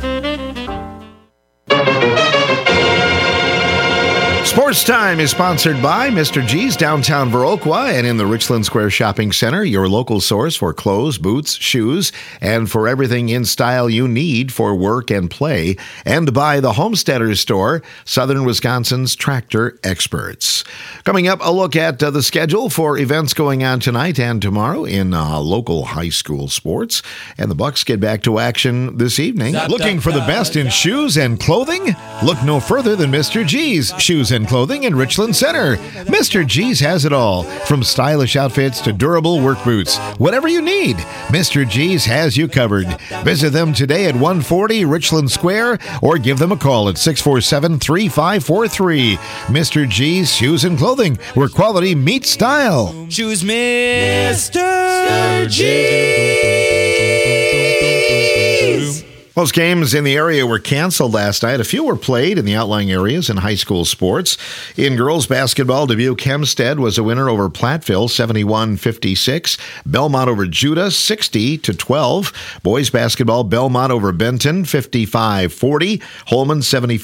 Sports Time is sponsored by Mr. G's downtown Viroqua and in the Richland Square Shopping Center, your local source for clothes, boots, shoes, and for everything in style you need for work and play. And by the Homesteaders Store, Southern Wisconsin's tractor experts. Coming up, a look at the schedule for events going on tonight and tomorrow in local high school sports. And the Bucks get back to action this evening. Looking for the best in shoes and clothing? Look no further than Mr. G's Shoes and Clothing in Richland Center. Mr. G's has it all, from stylish outfits to durable work boots. Whatever you need, Mr. G's has you covered. Visit them today at 140 Richland Square or give them a call at 647-3543. Mr. G's Shoes and Clothing, where quality meets style. Choose Mr. G. Most games in the area were canceled last night. A few were played in the outlying areas in high school sports. In girls basketball, Dubuque Hempstead was a winner over Platteville, 71-56. Belmont over Judah, 60-12. Boys basketball, Belmont over Benton, 55-40. Holman,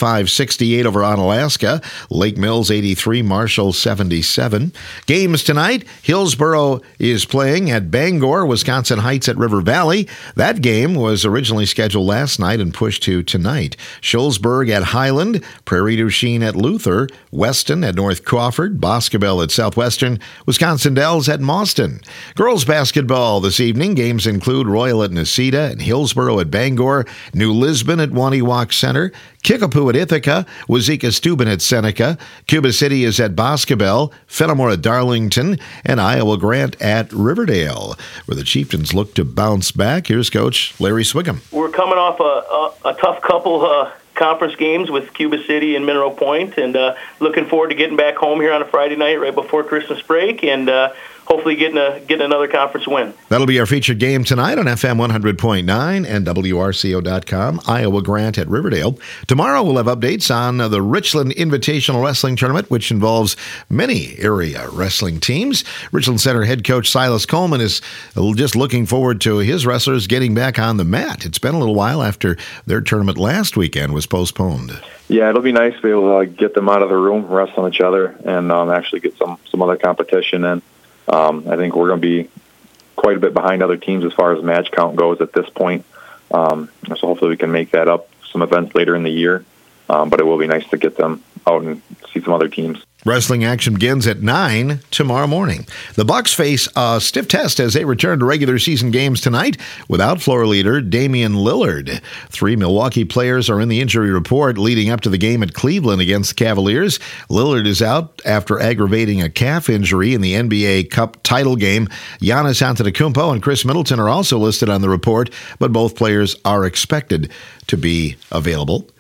75-68 over Onalaska. Lake Mills, 83. Marshall, 77. Games tonight, Hillsboro is playing at Bangor, Wisconsin Heights at River Valley. That game was originally scheduled last night and pushed to tonight. Shullsburg at Highland, Prairie du Chien at Luther, Weston at North Crawford, Boscobel at Southwestern, Wisconsin Dells at Mauston. Girls basketball this evening, games include Royal at Necedah and Hillsboro at Bangor, New Lisbon at Waniwak Center, Kickapoo at Ithaca, Wazeeka-Steuben at Seneca, Cuba City is at Boscobel, Fenimore at Darlington, and Iowa Grant at Riverdale, where the Chieftains look to bounce back. Here's Coach Larry Swigum. We're coming off a tough couple conference games with Cuba City and Mineral Point, and looking forward to getting back home here on a Friday night right before Christmas break, and hopefully getting another conference win. That'll be our featured game tonight on FM 100.9 and WRCO.com. Iowa Grant at Riverdale. Tomorrow we'll have updates on the Richland Invitational Wrestling Tournament, which involves many area wrestling teams. Richland Center head coach Silas Coleman is just looking forward to his wrestlers getting back on the mat. It's been a little while after their tournament last weekend was postponed. Yeah, it'll be nice to be able to get them out of the room, wrestle each other, and actually get some other competition in. I think we're going to be quite a bit behind other teams as far as match count goes at this point. So hopefully we can make that up, some events later in the year. But it will be nice to get them out and see some other teams. Wrestling action begins at 9 tomorrow morning. The Bucks face a stiff test as they return to regular season games tonight without floor leader Damian Lillard. 3 Milwaukee players are in the injury report leading up to the game at Cleveland against the Cavaliers. Lillard is out after aggravating a calf injury in the NBA Cup title game. Giannis Antetokounmpo and Chris Middleton are also listed on the report, but both players are expected to be available.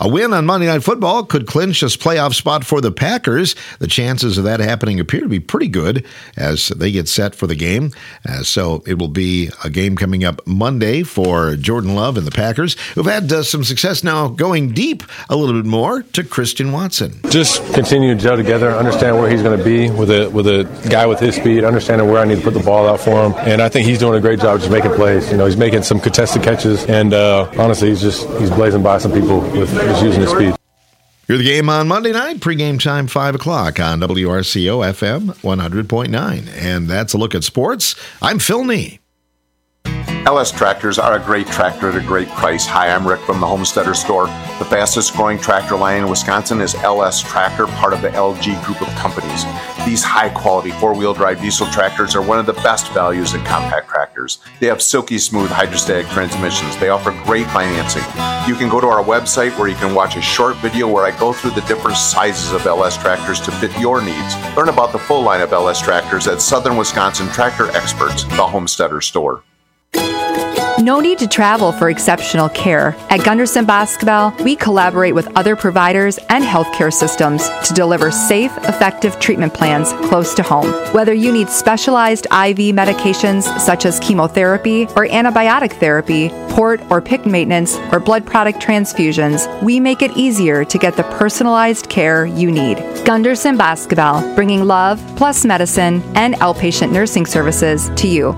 A win on Monday Night Football could clinch a playoff spot for the Packers. The chances of that happening appear to be pretty good as they get set for the game. So it will be a game coming up Monday for Jordan Love and the Packers, who've had some success now going deep a little bit more, to Christian Watson. Just continue to gel together, understand where he's going to be with a guy with his speed, understanding where I need to put the ball out for him. And I think he's doing a great job just making plays. He's making some contested catches, and honestly, he's blazing by some people with just using his speed. Hear the game on Monday night, pregame time 5 o'clock on WRCO FM 100.9. And that's a look at sports. I'm Phil Nee. LS Tractors are a great tractor at a great price. Hi, I'm Rick from the Homesteader Store. The fastest growing tractor line in Wisconsin is LS Tractor, part of the LG group of companies. These high-quality four-wheel drive diesel tractors are one of the best values in compact tractors. They have silky smooth hydrostatic transmissions. They offer great financing. You can go to our website where you can watch a short video where I go through the different sizes of LS tractors to fit your needs. Learn about the full line of LS tractors at Southern Wisconsin Tractor Experts, the Homesteader Store. No need to travel for exceptional care. At Gunderson Boscobel, we collaborate with other providers and healthcare systems to deliver safe, effective treatment plans close to home. Whether you need specialized IV medications such as chemotherapy or antibiotic therapy, port or PICC maintenance, or blood product transfusions, we make it easier to get the personalized care you need. Gunderson Boscobel, bringing love plus medicine and outpatient nursing services to you.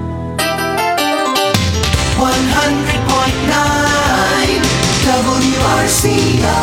100.9 WRCO.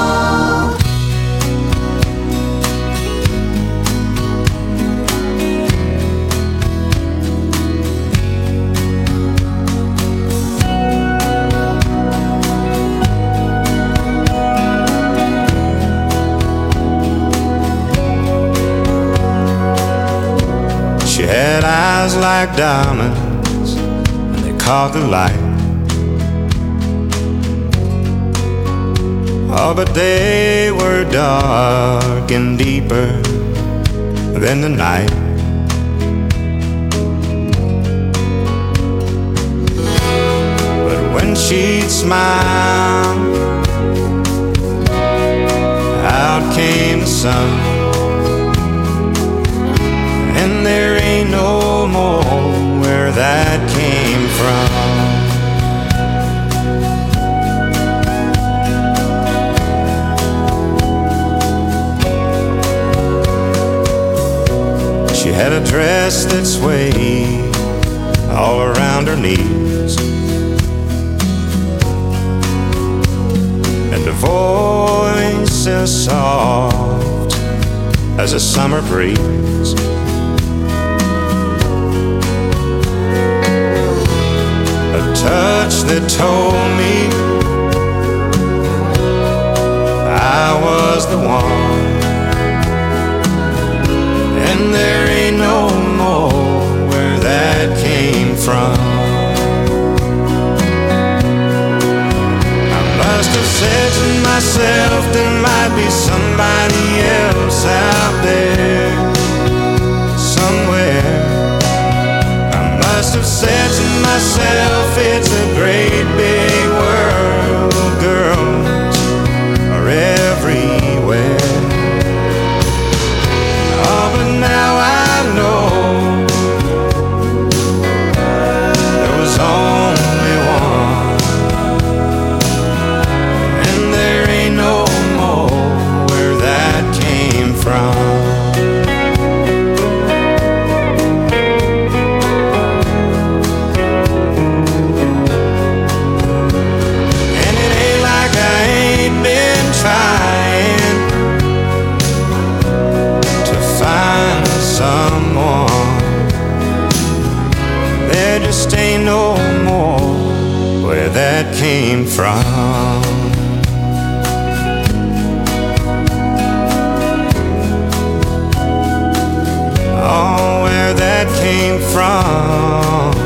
She had eyes like diamonds, caught the light. Oh, but they were dark and deeper than the night. But when she'd smile, out came the sun, and there ain't no more where that came from. She had a dress that swayed all around her knees, and a voice as soft as a summer breeze. Touch that told me I was the one, and there ain't no more where that came from. I must have said to myself there might be somebody else out there somewhere. I must have said to myself it's a great big world, girls are everywhere. Oh, but now I know there was only one, and there ain't no more where that came from. Just ain't no more where that came from. Oh, where that came from.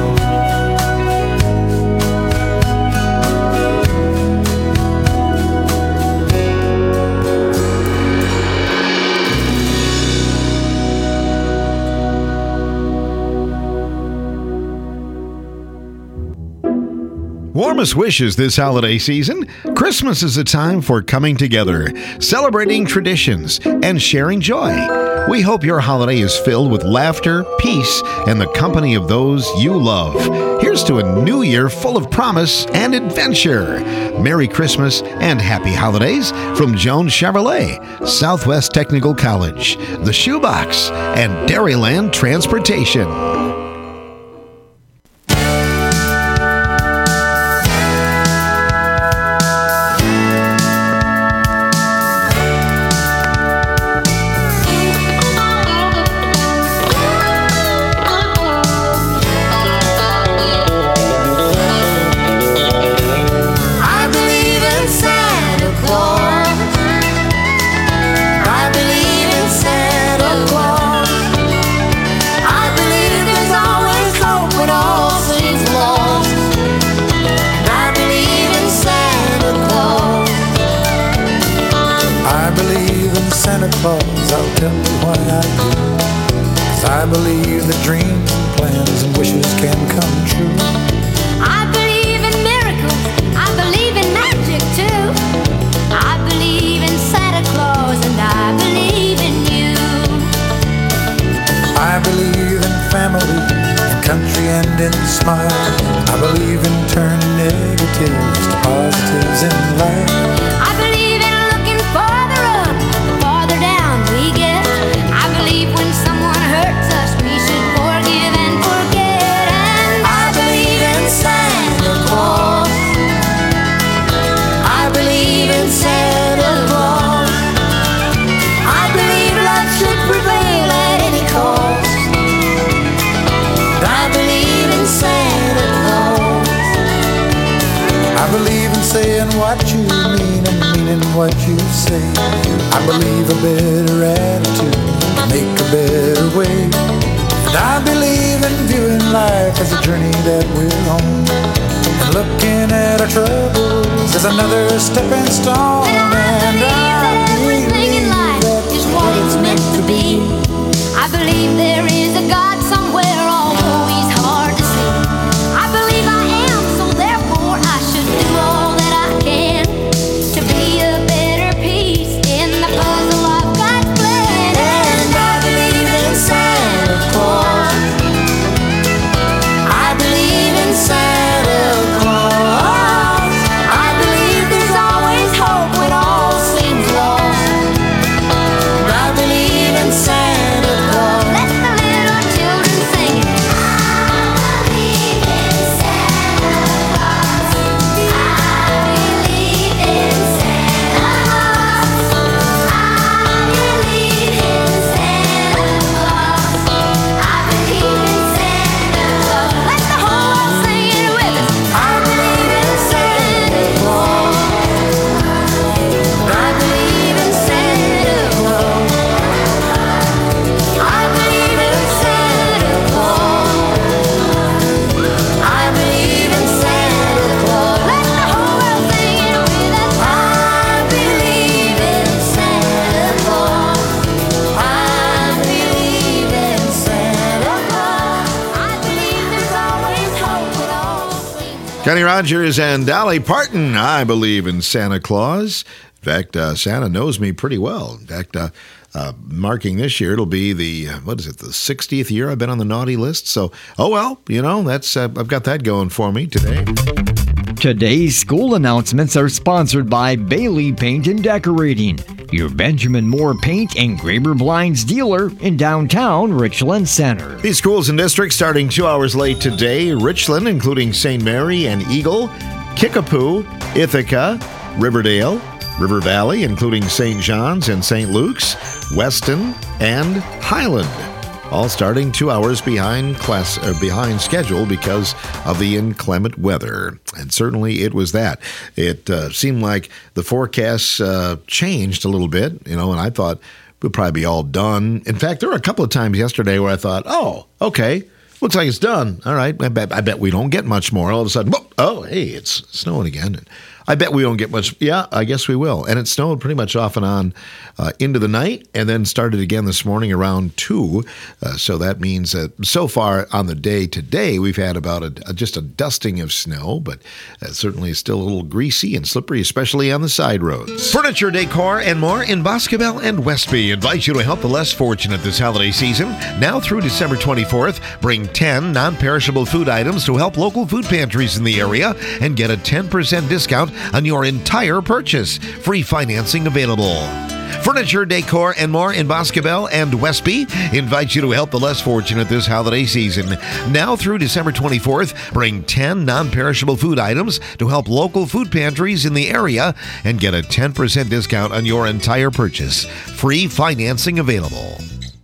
Warmest wishes this holiday season. Christmas is a time for coming together, celebrating traditions, and sharing joy. We hope your holiday is filled with laughter, peace, and the company of those you love. Here's to a new year full of promise and adventure. Merry Christmas and Happy Holidays from Jones Chevrolet, Southwest Technical College, The Shoebox, and Dairyland Transportation. Santa Claus, I'll tell you why I do. 'Cause I believe that dreams and plans and wishes can come true. I believe in miracles, I believe in magic too. I believe in Santa Claus and I believe in you. I believe in family, in country and in smiles. I believe in turning negatives to positives in life. I believe in looking farther up, farther down we get. I believe when someone hurts us, we should forgive and forget. And I believe in Santa Claus. I believe in Santa Claus. I believe love should prevail at any cost. I believe in Santa Claus. I believe in saying what you mean and meaning what you say. I believe a better attitude can make a better way. And I believe in viewing life as a journey that we're on, and looking at our troubles as another stepping stone. And I everything in life is what it's meant to be. I believe there is a God somewhere, although he's hard to see. I believe I am, so therefore I should do all that I can to be a better piece in the puzzle of God's plan. And I believe in Santa Claus. I believe in Santa Claus. I believe there's always hope when all seems lost. And I believe in Santa Claus. Let the little children sing it. I believe in Santa Claus. I believe in Santa Claus. I believe in Santa Claus. I believe in Santa Claus. Let the whole world sing it with us. I believe in Santa Claus. I believe in Santa Claus. I believe in Santa Claus. I believe in Santa Claus. Let the whole world sing it with us. I believe in Santa Claus. I believe in Santa Claus. I believe there's always hope when all seems Kenny Rogers and Dolly Parton, I believe in Santa Claus. In fact, Santa knows me pretty well. In fact, marking this year, it'll be the 60th year I've been on the naughty list. So, that's I've got that going for me today. Today's school announcements are sponsored by Bailey Paint and Decorating, your Benjamin Moore Paint and Graber Blinds dealer in downtown Richland Center. These schools and districts starting 2 hours late today. Richland, including St. Mary and Eagle, Kickapoo, Ithaca, Riverdale, River Valley, including St. John's and St. Luke's, Weston, and Highland. All starting 2 hours behind schedule because of the inclement weather. And certainly it was that. It seemed like the forecasts changed a little bit, and I thought we'll probably be all done. In fact, there were a couple of times yesterday where I thought, oh, okay, looks like it's done. All right, I bet we don't get much more. All of a sudden, hey, it's snowing again. I bet we won't get much. Yeah, I guess we will. And it snowed pretty much off and on into the night, and then started again this morning around 2. So that means that so far on the day today, we've had about just a dusting of snow, but certainly still a little greasy and slippery, especially on the side roads. Furniture, decor, and more in Boscobel and Westby invite you to help the less fortunate this holiday season. Now through December 24th, bring 10 non-perishable food items to help local food pantries in the area and get a 10% discount on your entire purchase. Free financing available. Furniture, decor, and more in Boscobel and Westby invite you to help the less fortunate this holiday season. Now through December 24th, bring 10 non-perishable food items to help local food pantries in the area and get a 10% discount on your entire purchase. Free financing available.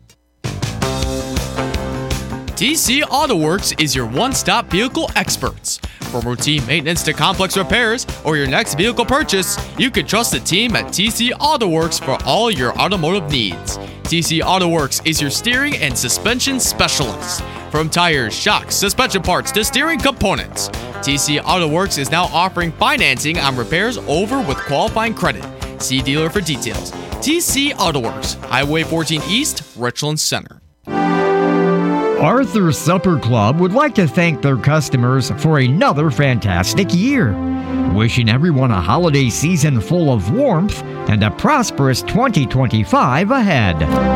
TC Auto Works is your one-stop vehicle experts. From routine maintenance to complex repairs or your next vehicle purchase, you can trust the team at TC Auto Works for all your automotive needs. TC Auto Works is your steering and suspension specialist. From tires, shocks, suspension parts to steering components, TC Auto Works is now offering financing on repairs over with qualifying credit. See dealer for details. TC Auto Works, Highway 14 East, Richland Center. Arthur's Supper Club would like to thank their customers for another fantastic year. Wishing everyone a holiday season full of warmth and a prosperous 2025 ahead.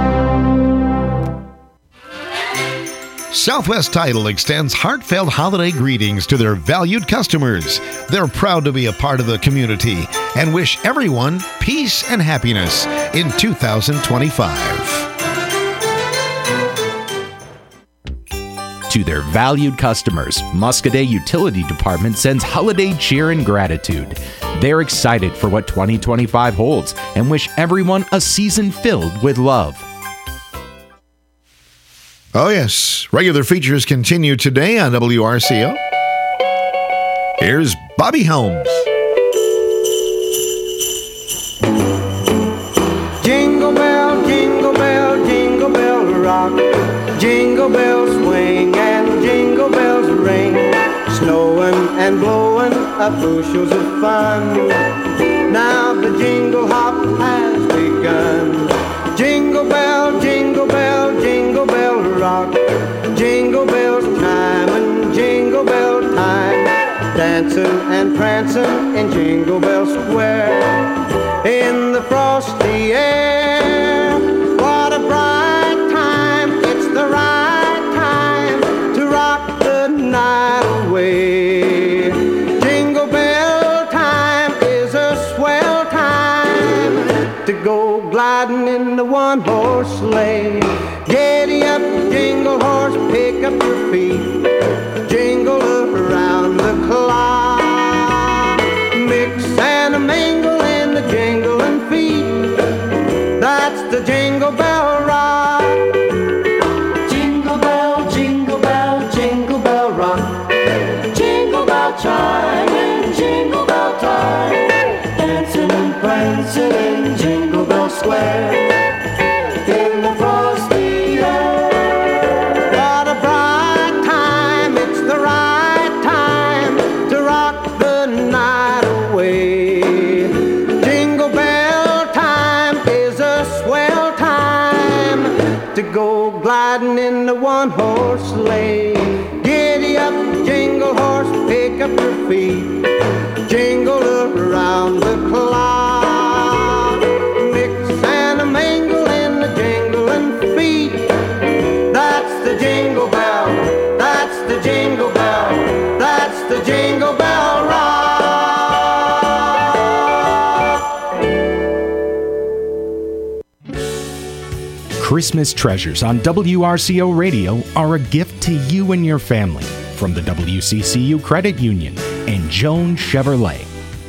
Southwest Title extends heartfelt holiday greetings to their valued customers. They're proud to be a part of the community and wish everyone peace and happiness in 2025. To their valued customers, Muscoda Utility Department sends holiday cheer and gratitude. They're excited for what 2025 holds and wish everyone a season filled with love. Oh, yes. Regular features continue today on WRCO. Here's Bobby Helms. Jingle bell, jingle bell, jingle bell rock. Jingle bells swing and jingle bells ring. Snowing and blowing up bushels of fun. Now the jingle hop has begun. Jingle bell, jingle bell, jingle bell rock. Jingle bells chime and jingle bell time. Dancing and prancing in Jingle Bell Square. In the frosty air, what a bright time. It's the right time to rock the night away. Jingle bell time is a swell time to go gliding in the one-horse sleigh. Giddy up, jingle horse, pick up your feet. Jingle around the clock. Mix and a mingle in the jingling feet. That's the Jingle Bell Rock. Jingle bell, jingle bell, jingle bell rock. Jingle bell chime and jingle bell time. Dancing and prancing in Jingle Bell Square. In the frosty air. What a bright time, it's the right time to rock the night away. Jingle bell time is a swell time to go gliding in the one-horse sleigh. Giddy up, jingle horse, pick up your feet. Jingle around the clock. Mix and a mingle in the jingling feet. That's the Jingle Bell, that's the Jingle Bell, that's the Jingle Bell Rock. Christmas treasures on WRCO Radio are a gift to you and your family from the WCCU Credit Union and Joan Chevrolet.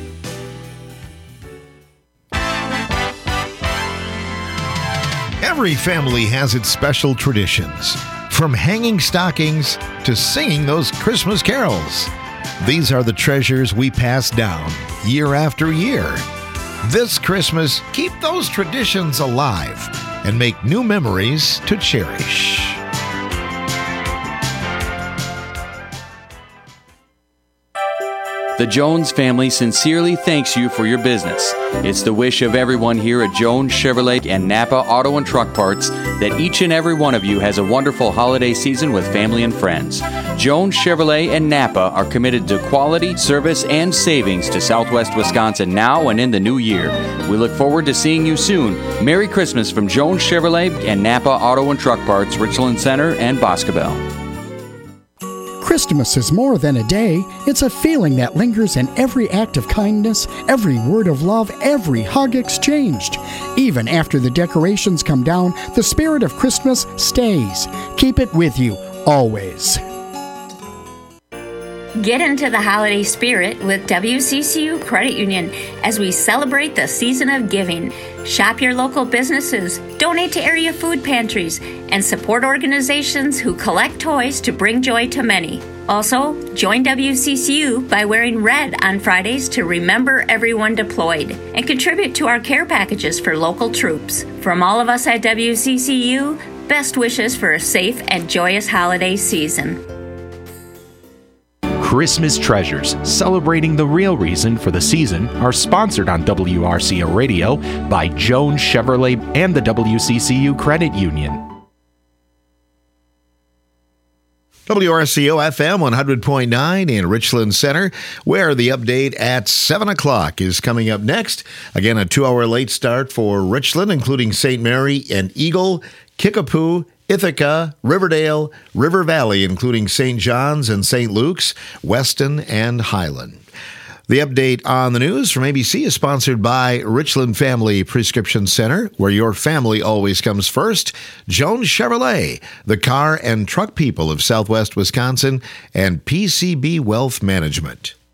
Every family has its special traditions, from hanging stockings to singing those Christmas carols. These are the treasures we pass down year after year. This Christmas, keep those traditions alive and make new memories to cherish. The Jones family sincerely thanks you for your business. It's the wish of everyone here at Jones Chevrolet and Napa Auto and Truck Parts that each and every one of you has a wonderful holiday season with family and friends. Jones Chevrolet and Napa are committed to quality, service, and savings to Southwest Wisconsin now and in the new year. We look forward to seeing you soon. Merry Christmas from Jones Chevrolet and Napa Auto and Truck Parts, Richland Center and Boscobel. Christmas is more than a day. It's a feeling that lingers in every act of kindness, every word of love, every hug exchanged. Even after the decorations come down, the spirit of Christmas stays. Keep it with you, always. Get into the holiday spirit with WCCU Credit Union as we celebrate the season of giving. Shop your local businesses, donate to area food pantries, and support organizations who collect toys to bring joy to many. Also, join WCCU by wearing red on Fridays to remember everyone deployed and contribute to our care packages for local troops. From all of us at WCCU, best wishes for a safe and joyous holiday season. Christmas Treasures, celebrating the real reason for the season, are sponsored on WRCO Radio by Jones Chevrolet and the WCCU Credit Union. WRCO FM 100.9 in Richland Center, where the update at 7 o'clock is coming up next. Again, a 2-hour late start for Richland, including St. Mary and Eagle, Kickapoo, Ithaca, Riverdale, River Valley, including St. John's and St. Luke's, Weston, and Highland. The update on the news from ABC is sponsored by Richland Family Prescription Center, where your family always comes first, Jones Chevrolet, the car and truck people of Southwest Wisconsin, and PCB Wealth Management.